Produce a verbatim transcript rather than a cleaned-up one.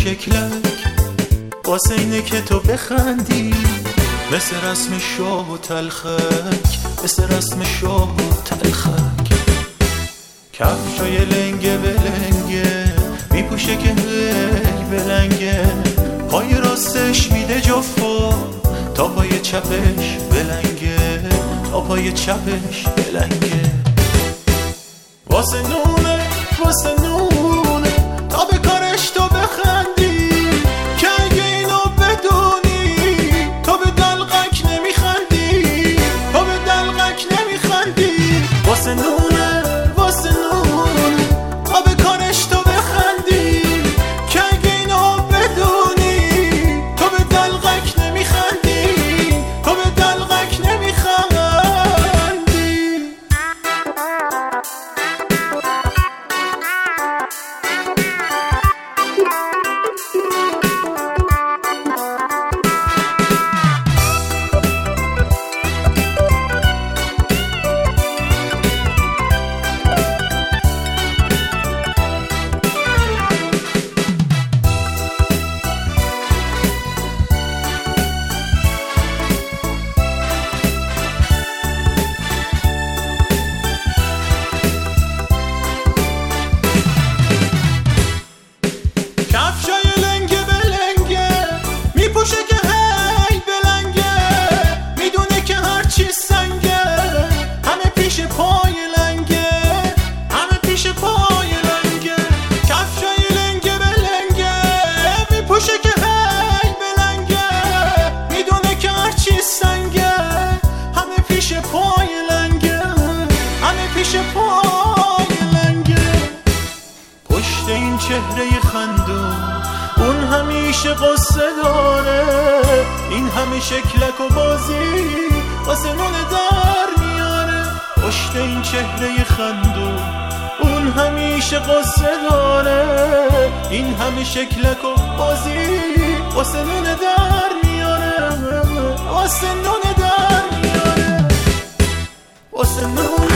شکلک واسه اینه که تو بخندی، مثل رسم شاه و تلخک، مثل رسم شاه و تلخک. کفشای لنگه بلنگه میپوشه که هی بلنگه، پای راستش میده جفا تا پای چپش بلنگه، تا پای چپش بلنگه. واسه نونه واسه نونه تا به کارش تو بخندی، که اگه اینو بدونی تو به دلقک نمیخندی، تو به دلقک نمیخندی. واسه نونه واسه نونه تا به کارش تو بخندی، که اگه اینو بدونی تو به دلقک نمیخندی، تو به دلقک نمیخندی. پشت این چهره خندون اون همیشه قصه داره، این همه شکلک و بازی واسه نونه در میاره. پشت این چهره خندون اون همیشه قصه داره، این همه شکلک و بازی واسه نونه در میاره، واسه نونه در میاره، واسه نونه